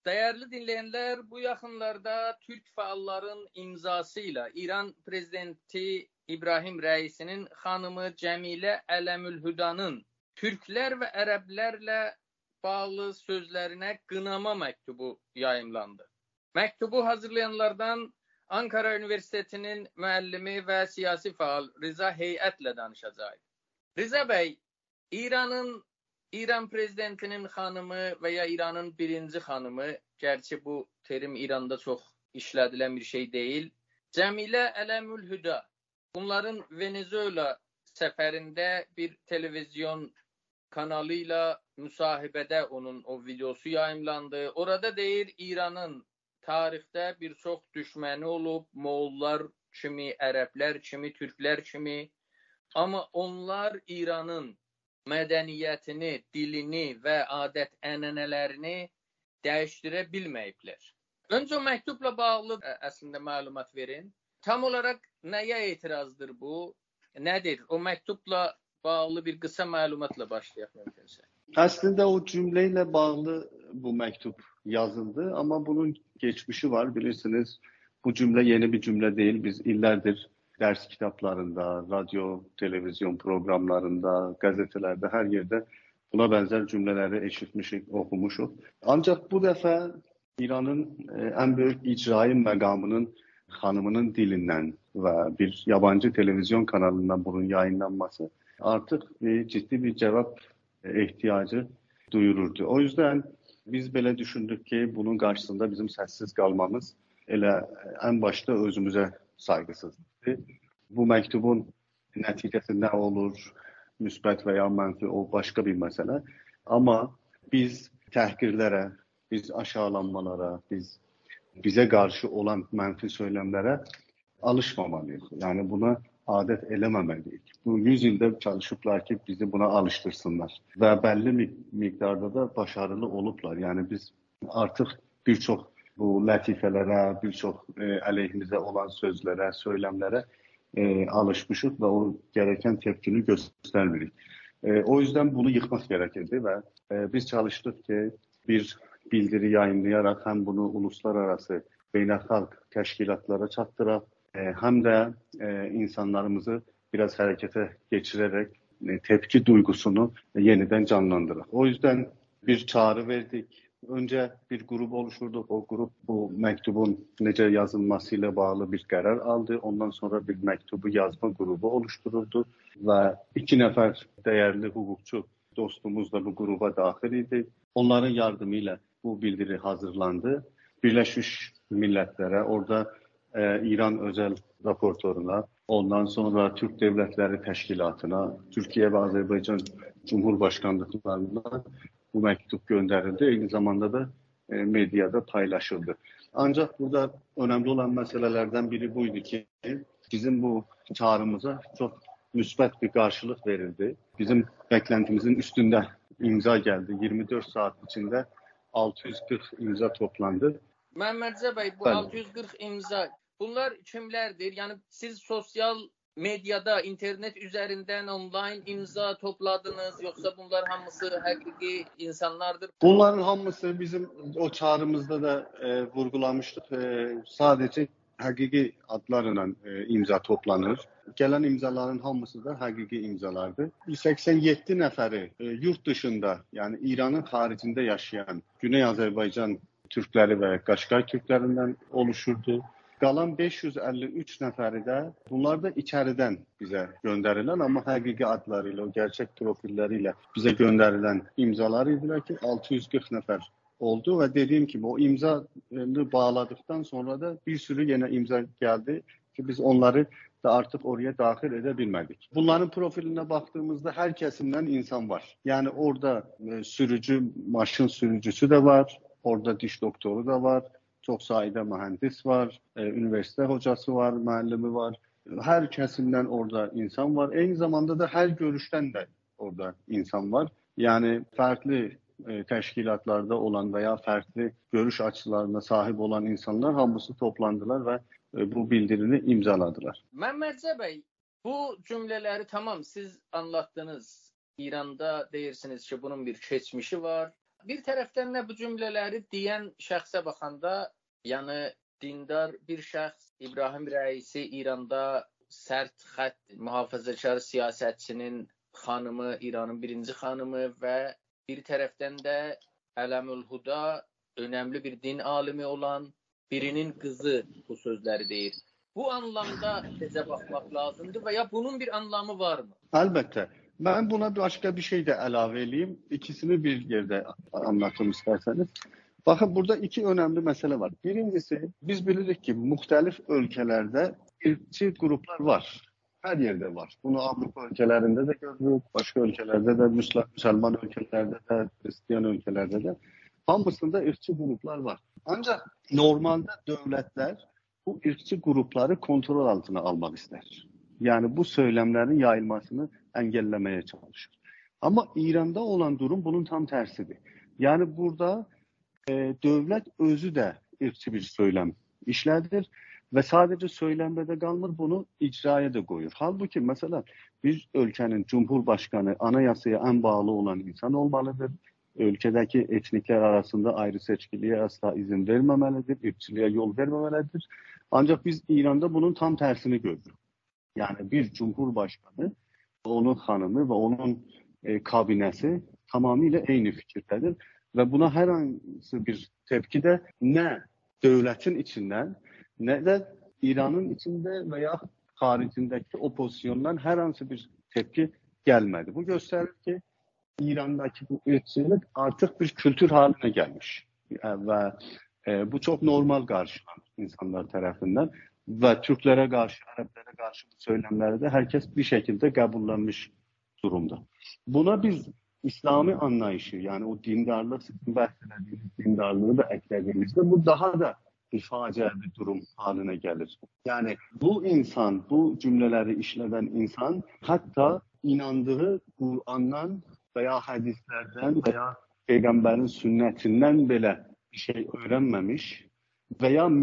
Dəyərli dinləyənlər, bu yaxınlarda türk fəalların imzasıyla İran prezidenti İbrahim Rəisinin xanımı Cəmilə Ələmülhüdanın türklər və ərəblərlə bağlı sözlərinə qınama məktubu yayımlandı. Məktubu hazırlayanlardan Ankara Üniversitetinin müəllimi və siyasi fəal Rıza Heyətlə danışacağıq. Rıza bəy, İran prezidentinin xanımı və ya İranın birinci xanımı, gerçi bu terim İranda çox işlədilən bir şey deyil, Cəmilə Ələmülhüda, bunların Venezuela səfərində bir televizyon kanalıyla müsahibədə onun o videosu yayımlandı. Orada deyir, İranın tarixdə bir çox düşməni olub, Moğollar kimi, ərəblər kimi, türklər kimi, amma onlar İranın mədəniyyətini, dilini və adət-ənənələrini dəyişdirə bilməyiblər. Öncə o məktubla bağlı əslində məlumat verin. Tam olaraq nəyə etirazdır bu? Nədir? O məktubla bağlı bir qısa məlumatla başlayaq mümkünsə. Əslində o cümlə ilə bağlı bu məktub yazıldı, amma bunun geçmişi var. Bilirsiniz, bu cümlə yeni bir cümlə deyil. Biz illərdir dərs kitablarında, radyo, televizyon proqramlarında, qəzetələrdə, hər yerdə buna bənzər cümlələri eşitmişik, oxumuşuq. Ancaq bu dəfə İranın ən böyük icraî məqamının xanımının dilindən və bir yabancı televizyon kanalından bunun yayınlanması artıq ciddi bir cavab ehtiyacı duyururdu. O yüzden biz belə düşündük ki, bunun qarşısında bizim səssiz qalmamız elə ən başda özümüzə saygısızlıqdır. Bu məktubun nəticəsi nə olur, müsbət və ya mənfi, o başqa bir məsələ. Amma biz təhqirlərə, biz aşağılanmalara, bizə qarşı olan mənfi söyləmlərə alışmamalıyıq. Yəni buna adət eləməməliyik. Bu 100 ildə çalışıblar ki, bizi buna alıştırsınlar. Və bəlli miqdarda da başarılı olublar. Yəni biz artıq bir çox bu lətifələrə, bir çox əleyhimizə olan sözlərə, söyləmlərə alışmışıq və o gərəkən tepkini göstərmirik. O yüzden bunu yıkmaq gərəkirdi və biz çalışdıq ki, bir bildiri yayınlayaraq həm bunu uluslararası beynəlxalq təşkilatlara çatdıraq, həm də insanlarımızı biraz hərəkətə geçirərək tepki duygusunu yeniden canlandıraq. O yüzden bir çağrı verdik. Önce bir grup oluşturduk. O grup bu mektubun necə yazılmasıyla bağlı bir karar aldı. Ondan sonra bir mektubu yazma grubu oluşturuldu. Ve 2 nəfər değerli hukukçu dostumuz da bu gruba dahil idi. Onların yardımıyla bu bildiri hazırlandı. Birleşmiş Milletler'e, orada İran özel raportoruna, ondan sonra Türk Devletleri Teşkilatı'na, Türkiye ve Azerbaycan Cumhurbaşkanlıklarına bu mektup gönderildi. Aynı zamanda da medyada paylaşıldı. Ancak burada önemli olan meselelerden biri buydu ki bizim bu çağrımıza çok müsbət bir karşılık verildi. Bizim beklentimizin üstünde imza geldi. 24 saat içinde 640 imza toplandı. Məhəmmədcə bəy, bu 640 imza, bunlar kimlərdir? Yəni siz sosyal medyada, internet üzerinden online imza topladınız, yoksa bunlar hamısı həqiqi insanlardır? Bunların hamısı bizim o çağrımızda da vurgulamıştık. Sadece həqiqi adlarla imza toplanır. Gelen imzaların hamısı da həqiqi imzalardır. 87 nəfəri yurt dışında, yani İran'ın haricinde yaşayan Güney Azerbaycan Türkleri ve Qaşqay Türklerinden oluşurdu. Qalan 553 nəfəri də bunlar da içəriden bize gönderilen ama həqiqi adlarıyla, o gerçek profilleriyle bize gönderilen imzalar idilər ki 640 nəfər oldu ve dediğim gibi o imzanı bağladıktan sonra da bir sürü yine imza geldi ki biz onları da artık oraya dahil edebilmedik. Bunların profiline baktığımızda her kesimden insan var. Yani orada sürücü, maşın sürücüsü de var, orada diş doktoru da var. Çok sayıda mühendis var, üniversite hocası var, müellimi var. Her kesimden orada insan var. Aynı zamanda da her görüşten de orada insan var. Yani farklı teşkilatlarda olan veya farklı görüş açılarına sahip olan insanlar hamısı toplandılar ve bu bildirini imzaladılar. Məhəmmədcə bəy, bu cümleleri tamam siz anlattınız. İran'da deyirsiniz ki bunun bir geçmişi var. Bir tərəfdən də bu cümlələri deyən şəxsə baxanda, yəni dindar bir şəxs İbrahim Rəisi İranda sərt xətt mühafizəkar siyasətçinin xanımı, İranın birinci xanımı və bir tərəfdən də Ələmülhuda önəmli bir din alimi olan birinin qızı bu sözləri deyir. Bu anlamda necə baxmaq lazımdır və ya bunun bir anlamı varmı? Əlbəttə. Mən buna başqa bir şey də əlavə edeyim. İkisini bir yerdə anlatım istərsəniz. Baxın, burada iki önəmli məsələ var. Birincisi, biz bilirik ki, müxtəlif ölkələrdə irqçi qruplar var. Hər yerdə var. Bunu Avropa ölkələrində də görürük, başqa ölkələrdə də, müsəlman ölkələrdə də, Hristiyan ölkələrdə də. Hamısında irqçi qruplar var. Ancaq normalda dövlətlər bu irqçi qrupları kontrol altına almaq istər. Yəni bu söyləmlərin yayılmasını əngəlləməyə çalışır. Amma İranda olan durum bunun tam tərsidir. Yəni burada dövlət özü də irqçi bir söyləm işlədir və sadəcə söyləmdə də qalmır, bunu icraya da qoyur. Halbuki, məsələn, bir ölkənin cumhurbaşqanı anayasaya ən bağlı olan insan olmalıdır. Ölkədəki etniklər arasında ayrı seçkiliyə asla izin verməməlidir, irqçiliyə yol verməməlidir. Ancaq biz İranda bunun tam tərsini görürük. Yəni bir cumhurbaşqanı, onun xanımı və onun kabinəsi tamamilə eyni fikirdədir və buna hər hansı bir tepki də nə dövlətin içindən, nə də İranın içində və ya xaricindəki opozisyondan hər hansı bir tepki gəlmədi. Bu göstərir ki, İrandakı bu irqçilik artıq bir kültür haline gəlmiş və bu çox normal qarşılanır insanlar tərəfindən və türklərə qarşı, ərəblərə qarşı bu söyləmləri də hər kəs bir şəkildə qəbullanmış durumda. Buna biz İslami anlayışı, yəni o dindarlıq, sizin bəhs edədiyiniz dindarlığı da əklədiyimizdə bu daha da bir faciə bir durum haline gəlir. Yəni bu insan, bu cümlələri işlədən insan hətta inandığı Qur'andan və ya hədislərdən və ya Peyğəmbərin sünnətindən belə bir şey öyrənməmiş və ya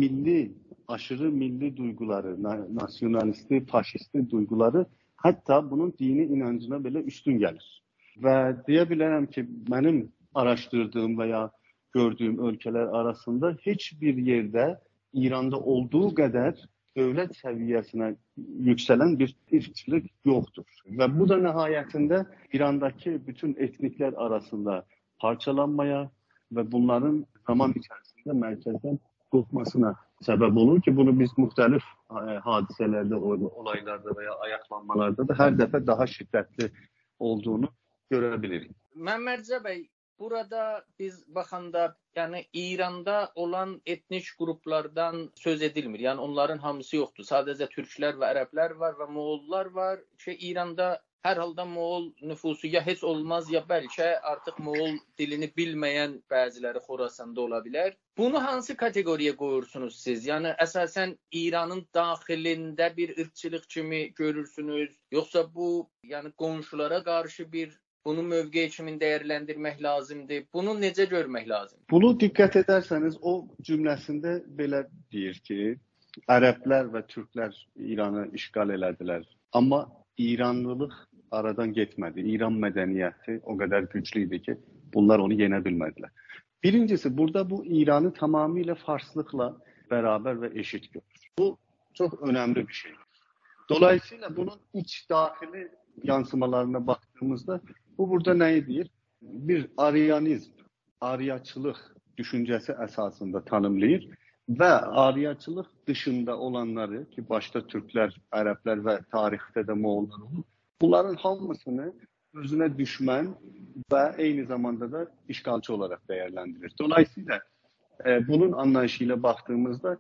aşırı milli duyguları, nasyonalisti, faşisti duyguları hətta bunun dini inancına belə üstün gəlir. Və deyə bilərəm ki, mənim araşdırdığım və ya gördüyüm ölkələr arasında heç bir yerdə İranda olduğu qədər dövlət səviyyəsinə yüksələn bir irqçilik yoxdur. Və bu da nəhayətində İrandakı bütün etniklər arasında parçalanmaya və bunların zaman içərisində mərkəzdən qopmasına səbəb olur ki, bunu biz müxtəlif hadisələrdə, olaylarda və ya ayaqlanmalarda da hər dəfə daha şiddətli olduğunu görə bilirik. Məmmədcə bəy, burada biz baxanda, yəni İranda olan etnik qruplardan söz edilmir. Yəni onların hamısı yoxdur. Sadəcə türklər və ərəblər var və moğollar var ki, İranda hər halda moğol nüfusu ya heç olmaz, ya bəlkə artıq moğol dilini bilməyən bəziləri Xorasanda ola bilər. Bunu hansı kateqoriyaya qoyursunuz siz? Yəni əsasən İranın daxilində bir irqçilik kimi görürsünüz, yoxsa bu yəni qonşulara qarşı bir bunu mövqe kimi dəyərləndirmək lazımdır? Bunu necə görmək lazım? Bunu diqqət edərsəniz o cümləsində belə deyir ki, ərəblər və türklər İranı işğal elədilər. Amma İranlılıq aradan getmədi. İran mədəniyyəti o qədər güclü idi ki, bunlar onu yenə bilmədilər. Birincisi, burada bu İranı tamamilə farslıqla bərabər və eşit görür. Bu çox önəmli bir şey. Dolayısıyla bunun daxili yansımalarına baktığımızda bu burada nəyi deyir? Bir aryanizm, aryaçılıq düşüncəsi əsasında tanımlayır və aryaçılıq dışında olanları ki, başda türklər, ərəblər və tarixdə də moğollar olur, bunların hamısını özünə düşmən və eyni zamanda da işğalçı olaraq dəyərləndirir. Dolayısıyla bunun anlayışı ilə baxdığımızda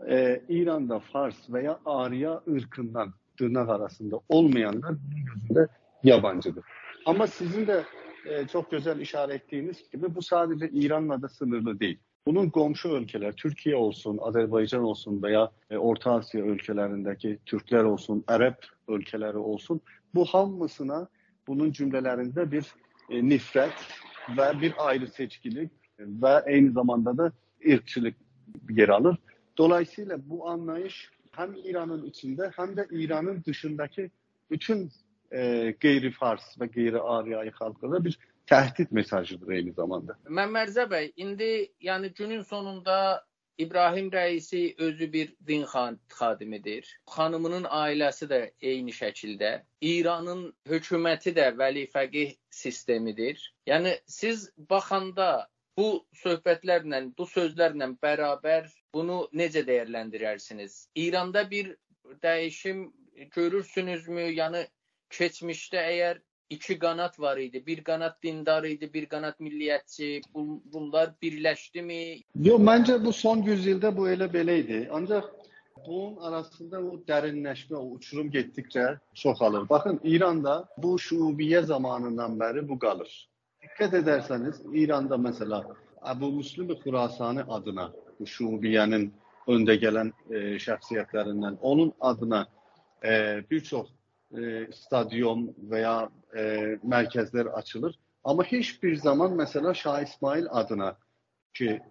İranda Fars və ya Arya ırkından dırnaq arasında olmayanlar bunun gözündə yabancıdır. Amma sizin də çox gözəl işarə etdiyiniz kimi bu sadəcə İranla da sınırlı deyil. Bunun qonşu ölkələr, Türkiyə olsun, Azərbaycan olsun və ya Orta Asiya ölkələrindəki türklər olsun, ərəb ölkələri olsun, bu hamısına bunun cümlələrində bir nifrət və bir ayrı seçkilik və eyni zamanda da irqçilik yer alır. Dolayısıyla bu anlayış həm İranın içində, həm də İranın dışındakı bütün qeyri-Fars və qeyri-Aryayı xalqlara bir təhdid mesajıdır eyni zamanda. Məmmərcə bəy, indi yəni günün sonunda İbrahim rəisi özü bir din xadimidir. Xanımının ailəsi də eyni şəkildə. İranın hökuməti də vəli fəqih sistemidir. Yəni siz baxanda bu söhbətlərlə, bu sözlərlə bərabər bunu necə dəyərləndirərsiniz? İranda bir dəyişim görürsünüzmü? Yəni keçmişdə əgər iki qanat var idi. Bir qanat dindar idi, bir qanat milliyyətçi. Bunlar birləşdimi? Yox, məncə bu son 100 ildə bu elə belə idi. Ancaq bunun arasında o dərinləşmə, o uçurum getdikcə çoxalır. Baxın, İranda bu şuubiyyə zamanından bəri bu qalır. Diqqət edərsəniz, İranda məsələ Əbu Müslim Xurasani adına, bu şuubiyyənin öndə gələn şəxsiyyətlərindən, onun adına bir çox stadion və ya mərkəzlər açılır. Amma heç bir zaman məsələ Şah İsmail adına ki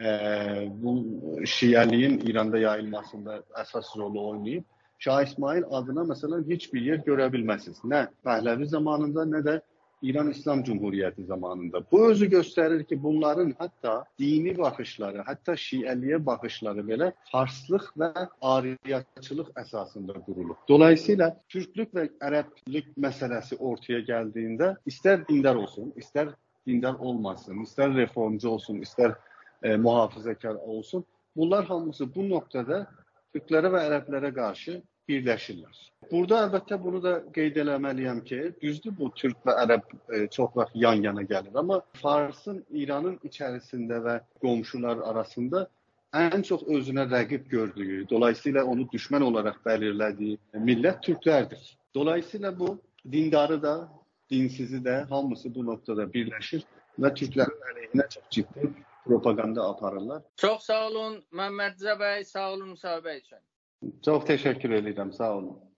bu şiəliyin İranda yayılmasında əsas rolu oynayıb, Şah İsmail adına məsələn heç bir yer görə bilməzsiniz. Nə Pəhləvi zamanında, nə də İran İslam Cumhuriyyəti zamanında. Bu özü göstərir ki, bunların hətta dini baxışları, hətta şiəliyə baxışları belə farslıq və ariyaçılıq əsasında qurulub. Dolayısıyla türklük və ərəblik məsələsi ortaya gəldiyində istər dindar olsun, istər dindar olmasın, istər reformcu olsun, istər mühafizəkar olsun, bunlar hamısı bu noktada türklərə və ərəblərə qarşı birləşirlər. Burada əlbəttə bunu da qeyd eləməliyəm ki, düzdür bu türk və ərəb çox vaxt yan-yana gəlir, amma Farsın İranın içərisində və qonşular arasında ən çox özünə rəqib gördüyü, dolayısıyla onu düşmən olaraq bəlirlədiyi millət türklərdir. Dolayısıyla bu dindarı da, dinsizi də hamısı bu noktada birləşir və türklərin əleyhinə çox ciddi propaganda aparırlar. Çox sağ olun Məmmərcə bəy, sağ olun müsahibə üçün. Çox təşəkkür edirəm, sağ olun.